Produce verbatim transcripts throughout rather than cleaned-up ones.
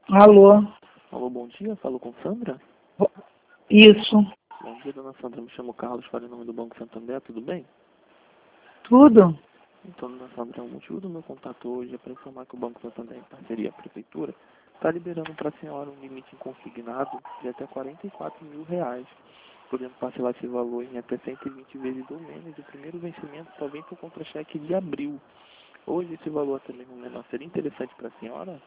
Alô? Alô, bom dia. Falo com Sandra? Isso. Bom dia, dona Sandra. Me chamo Carlos, falo em nome do Banco Santander. Tudo bem? Tudo? Então, dona Sandra, o motivo do meu contato hoje é para informar que o Banco Santander, em parceria com a Prefeitura, está liberando para a senhora um limite inconsignado de até quarenta e quatro mil reais, podendo parcelar esse valor em até cento e vinte vezes ou menos. O primeiro vencimento só vem por contra-cheque de abril. Hoje esse valor também no menor seria interessante para a senhora?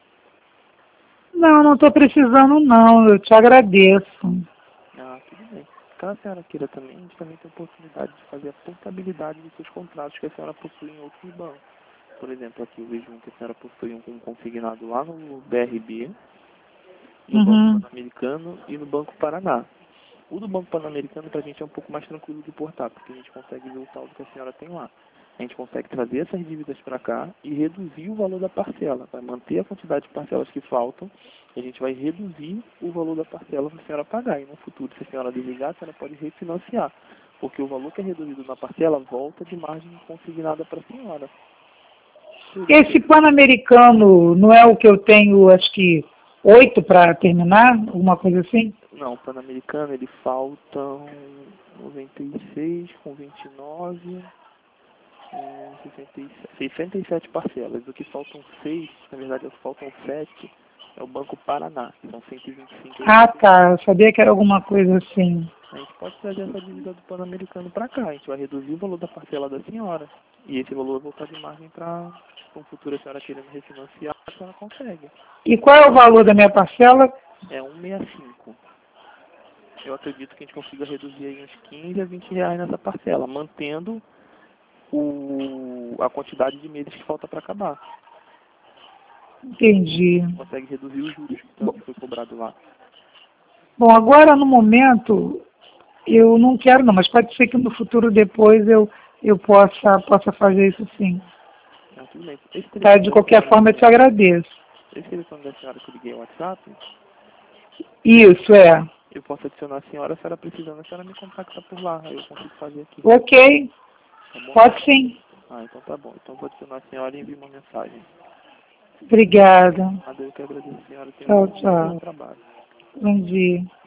Não, não estou precisando não, eu te agradeço. Ah, tudo bem. Caso a senhora queira também, a gente também tem a oportunidade de fazer a portabilidade dos seus contratos que a senhora possui em outros bancos. Por exemplo, aqui eu vejo um que a senhora possui um com consignado lá no B R B, no Banco Uhum. Pan-Americano e no Banco Paraná. O do Banco Pan-Americano para a gente é um pouco mais tranquilo de portar, porque a gente consegue ver o saldo que a senhora tem lá. A gente consegue trazer essas dívidas para cá e reduzir o valor da parcela. Vai manter a quantidade de parcelas que faltam e a gente vai reduzir o valor da parcela para a senhora pagar. E no futuro, se a senhora desligar, a senhora pode refinanciar, porque o valor que é reduzido na parcela volta de margem consignada para a senhora. Esse Pan-Americano não é o que eu tenho, acho que, oito para terminar? Alguma coisa assim? Não, o Pan-Americano, ele faltam noventa e seis com vinte e nove... É, sessenta e sete, sessenta e sete parcelas. Do que faltam seis, na verdade o que faltam sete é o Banco Paraná, que são cento e vinte e cinco. Ah, tá. Eu sabia que era alguma coisa assim. A gente pode trazer essa dívida do Pan-Americano para cá. A gente vai reduzir o valor da parcela da senhora. E esse valor vai voltar de margem para um futuro a senhora querendo refinanciar, a senhora consegue. E qual é o valor da minha parcela? É cento e sessenta e cinco. Eu acredito que a gente consiga reduzir aí uns quinze a vinte reais nessa parcela, mantendo o, a quantidade de meses que falta para acabar. Entendi. Consegue reduzir os juros que tanto foi cobrado lá. Bom, agora no momento eu não quero não, mas pode ser que no futuro depois eu, eu possa, possa fazer isso sim. Não, tudo bem. Esse Tá? telefone De da qualquer senhora forma eu te que. agradeço. Esse telefone da senhora que eu liguei o WhatsApp, Isso, é. eu posso adicionar a senhora, se ela precisando, a senhora me contacta por lá, aí eu consigo fazer aqui. Ok, Tá bom? pode sim. Ah, então tá bom. Então eu vou adicionar a senhora e enviar uma mensagem. Obrigada. Nada, eu que agradeço a senhora, tenha um Tchau, bom dia e bom tchau. trabalho. Bom dia.